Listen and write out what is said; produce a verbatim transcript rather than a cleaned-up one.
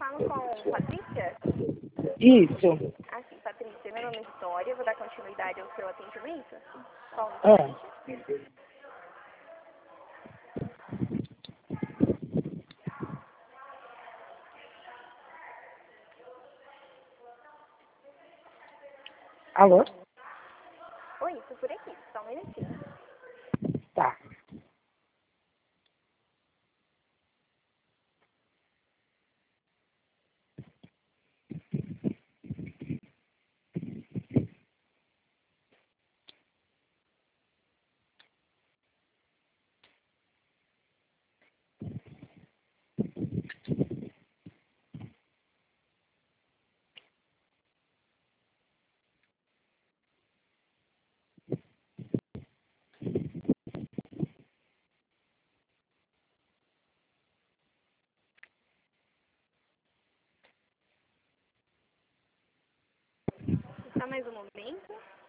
falo com Patrícia? Isso. Ah, sim, Patrícia. Meu nome é Vitória, vou dar continuidade ao seu atendimento. Só um Ah. instante. Alô? Oi, tô por aqui, só um minutinho. Tá. Só mais um momento.